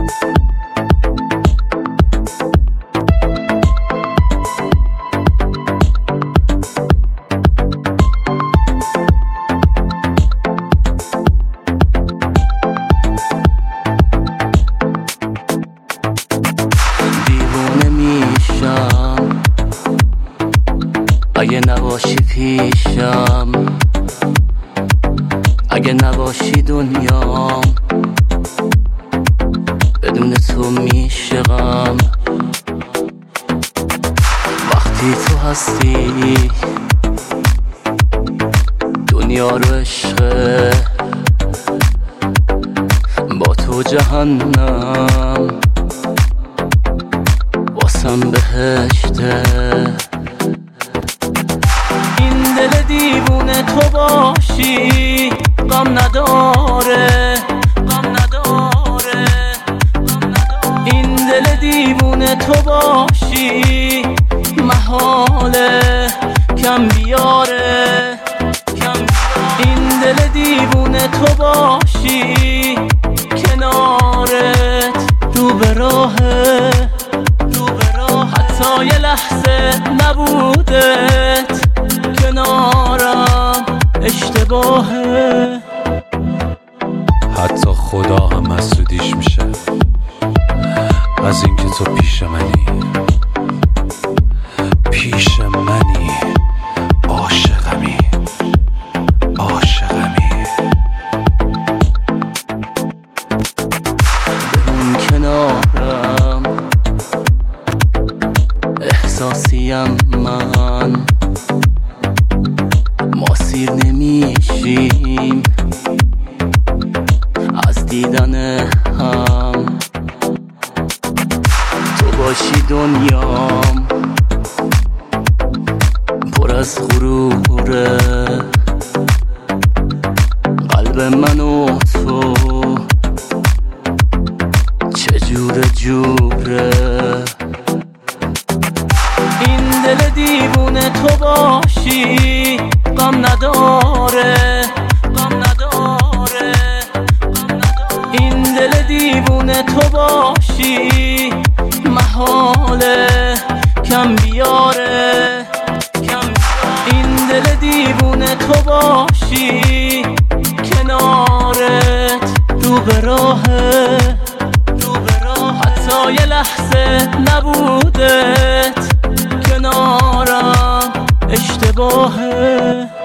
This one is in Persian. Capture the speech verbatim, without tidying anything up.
اگه نباشی پیشم، اگه نباشی دنیام، بدون تو میشه غم. وقتی تو هستی دنیا رو عشقه، با تو جهنم واسم بهشته. این دل دیوونه تو باشی غم نداره، غم نداره، غم نداره. این دل دیوونه تو باشی محاله کم بیاره، کم بیاره. این دل دیوونه تو باشی کنارت رو به راهه، رو به راه. حتی یه لحظه نبودت کنارم اشتباهه. حتی خدا هم مسئولیش میشه از اینکه تو پیش منی، پیش منی، عاشقمی، عاشقمی. اون کنارم احساسیم من، ما سیر نمیشیم از دیدن هم. تو باشی دنیام پر از غروره، قلب من و تو چجور جوره. این دل دیوونه تو باشی غم نداره، غم نداره، غم نداره. این دل دیوونه تو باشی محاله کم بیاره، کم بیاره. این دل دیوونه تو باشی کنارت رو به راهه، رو به راه. حتی یه لحظه نبودت کنارم اشتباهه.